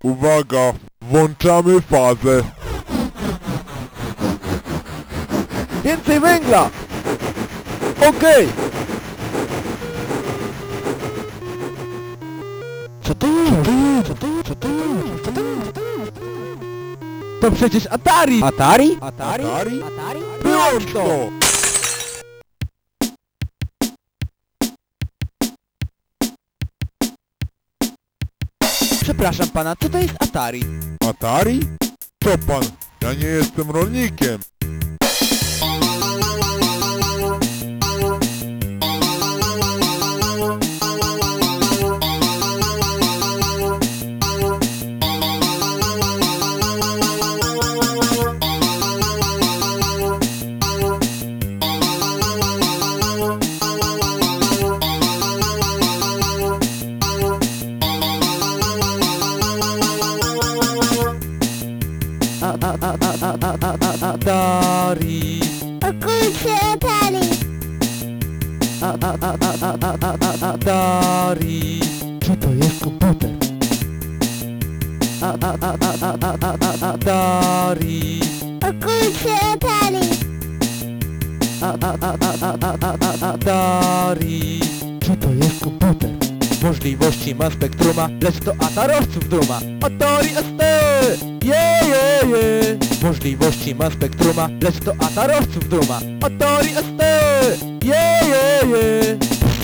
Uwaga, włączamy fazę. Więcej węgla! Okej! Co to jest? To przecież Atari! Atari? Atari? Wyłącz to! Przepraszam pana, co to jest Atari? Atari? Co pan? Ja nie jestem rolnikiem. Atari. Kurczę, Atari. Atari. Co to jest komputer? Atari. Kurczę, Atari. Atari. Co to jest komputer? Możliwości ma spektruma, lecz to atarowców duma. Atari ST! Je. Możliwości ma spektruma, lecz to atarowców duma. Atari ST! Je.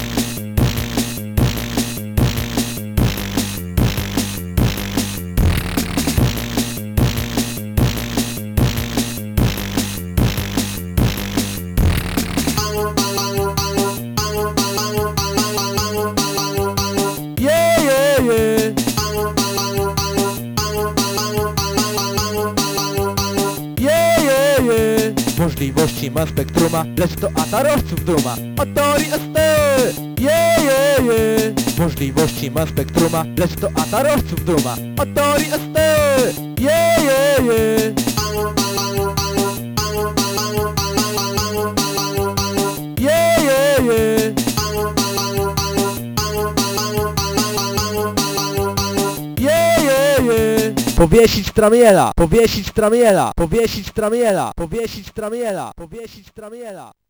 Możliwości ma spektruma, lecz to atarowców duma. Atari ST! Je. Możliwości ma spektruma, lecz to atarowców duma. Atari ST! Je. Powiesić tramiela, powiesić tramiela, powiesić tramiela, powiesić tramiela, powiesić tramiela.